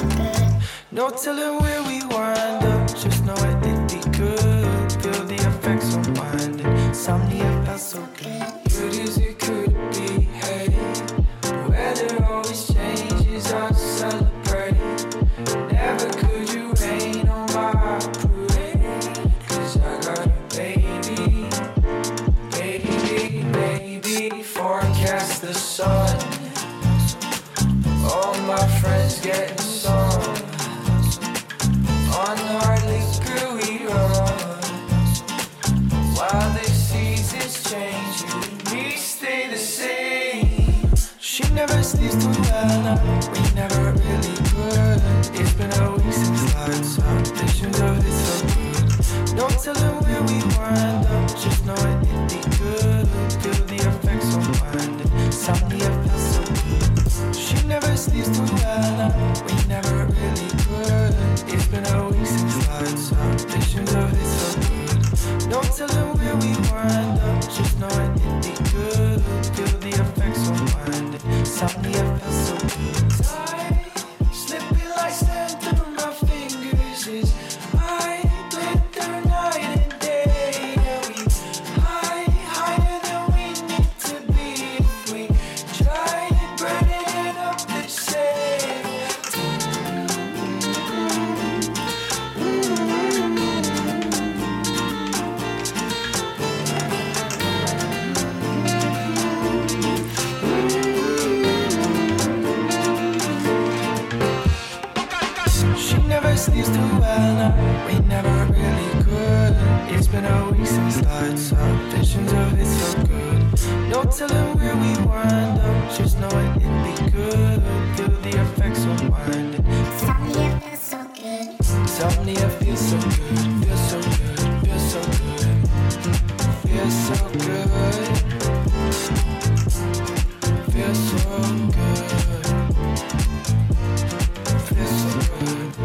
No telling where we wind up, just know it'd be good. Feel the effects unwinding, insomnia felt so good. Good as it could be, hey. The weather always changes, I celebrate. Never could you rain on my parade, 'cause I got a baby, baby, baby. Forecast the sun, all my friends getting some. On hard liquor we run, while the seasons change, you and me stay the same. She never sleeps too well, no, we never really could. It's been a week since lights out, visions of it so good. No telling where we wind up, just know it'd be good. Feel the effects unwinding, insomnia felt so good. She never sleeps too well, no, we never really could. It's been a week since lights out, visions of it so good. No telling where we wind up, just know it'd be good. Feel the effects unwinding, insomnia felt so good. Time slipping like sand through my fingers as I bled through night and day. And we higher than we need to be if we try to burn it up the same. She never sleeps too well, no, we never really could. It's been a week since lights out, visions of it so good. No telling where we wind up, just know it'd be good. Feel the effects unwinding, Insomnia feels so good. insomnia